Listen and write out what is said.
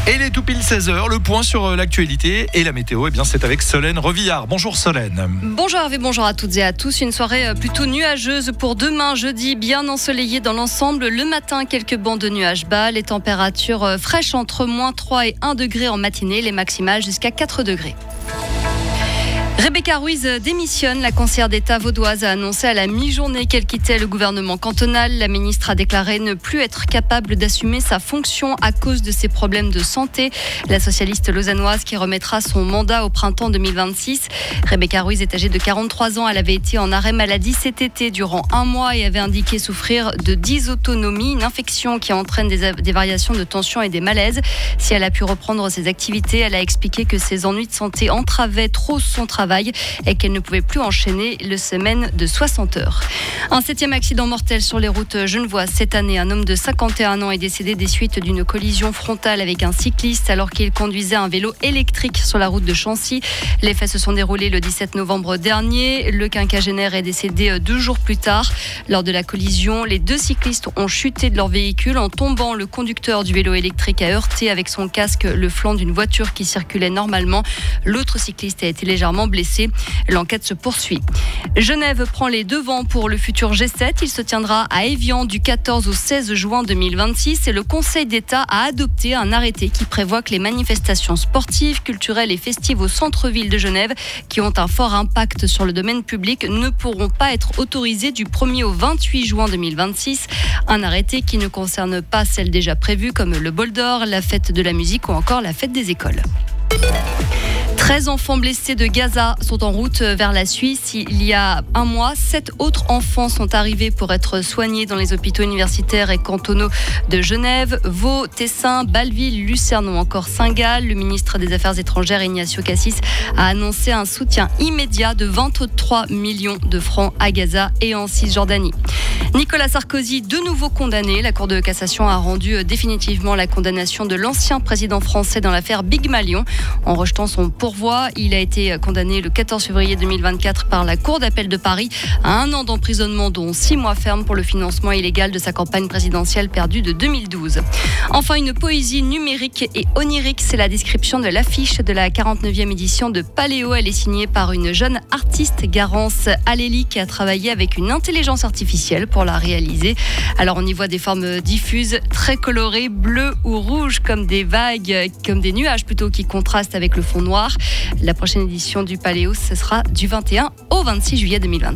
Et il est tout pile 16h, le point sur l'actualité et la météo, c'est avec Solène Revillard. Bonjour Solène. Bonjour Hervé, bonjour à toutes et à tous. Une soirée plutôt nuageuse pour demain, jeudi, bien ensoleillé dans l'ensemble. Le matin, quelques bancs de nuages bas, les températures fraîches entre -3 et 1 degré en matinée, les maximales jusqu'à 4 degrés. Rebecca Ruiz démissionne. La conseillère d'État vaudoise a annoncé à la mi-journée qu'elle quittait le gouvernement cantonal. La ministre a déclaré ne plus être capable d'assumer sa fonction à cause de ses problèmes de santé. La socialiste lausannoise qui remettra son mandat au printemps 2026. Rebecca Ruiz est âgée de 43 ans. Elle avait été en arrêt maladie cet été durant 1 mois et avait indiqué souffrir de dysautonomie, une infection qui entraîne des variations de tension et des malaises. Si elle a pu reprendre ses activités, elle a expliqué que ses ennuis de santé entravaient trop son travail et qu'elle ne pouvait plus enchaîner le semaine de 60 heures. Un 7e accident mortel sur les routes genevoises cette année. Un homme de 51 ans est décédé des suites d'une collision frontale avec un cycliste alors qu'il conduisait un vélo électrique sur la route de Chancy. Les faits se sont déroulés le 17 novembre dernier. Le quinquagénaire est décédé 2 jours plus tard. Lors de la collision, les 2 cyclistes ont chuté de leur véhicule. En tombant, le conducteur du vélo électrique a heurté avec son casque le flanc d'une voiture qui circulait normalement. L'autre cycliste a été légèrement blessé. L'enquête se poursuit. Genève prend les devants pour le futur G7. Il se tiendra à Évian du 14 au 16 juin 2026 et le Conseil d'État a adopté un arrêté qui prévoit que les manifestations sportives, culturelles et festives au centre-ville de Genève qui ont un fort impact sur le domaine public ne pourront pas être autorisées du 1er au 28 juin 2026. Un arrêté qui ne concerne pas celles déjà prévues comme le Bol d'Or, la fête de la musique ou encore la fête des écoles. 13 enfants blessés de Gaza sont en route vers la Suisse. Il y a 1 mois, 7 autres enfants sont arrivés pour être soignés dans les hôpitaux universitaires et cantonaux de Genève, Vaud, Tessin, Bâle-Ville, Lucerne ou encore Saint-Gall. Le ministre des Affaires étrangères, Ignacio Cassis, a annoncé un soutien immédiat de 23 millions de francs à Gaza et en Cisjordanie. Nicolas Sarkozy, de nouveau condamné. La Cour de cassation a rendu définitivement la condamnation de l'ancien président français dans l'affaire Big Malion. En rejetant son pourvoi, il a été condamné le 14 février 2024 par la Cour d'appel de Paris à 1 an d'emprisonnement, dont 6 mois ferme pour le financement illégal de sa campagne présidentielle perdue de 2012. Enfin, une poésie numérique et onirique, c'est la description de l'affiche de la 49e édition de Paléo. Elle est signée par une jeune artiste, Garance Aléli, qui a travaillé avec une intelligence artificielle pour la réaliser. Alors on y voit des formes diffuses, très colorées, bleues ou rouges, comme des vagues, comme des nuages plutôt, qui contrastent avec le fond noir. La prochaine édition du Paléo, ce sera du 21 au 26 juillet 2024.